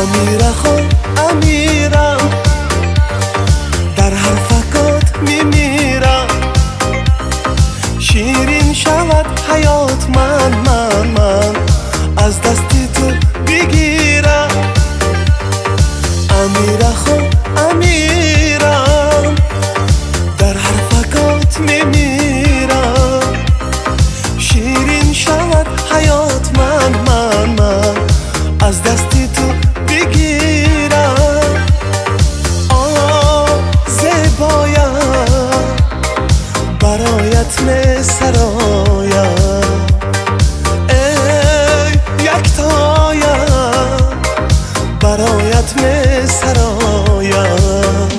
امیرخان امیرم، در حرفکات میمیرم. شیرین شود حیات من از دستی تو بگیرم. امیرخان امیرم، در حرفکات میمیرم. شیرین شود حیات من از دستی تو بگیرم. زیبایم برایت می سرایم، ای یکتایم برایت می سرایم.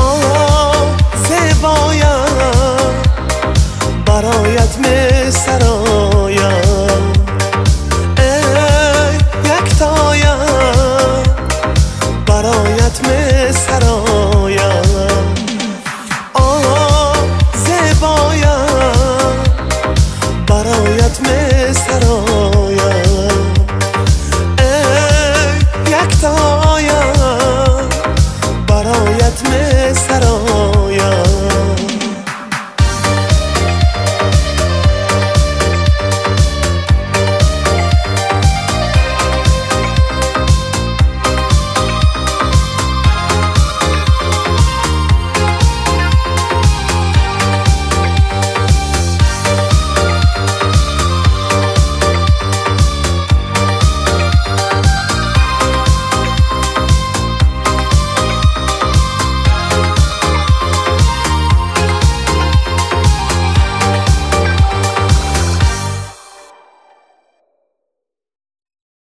برایت می سرایم.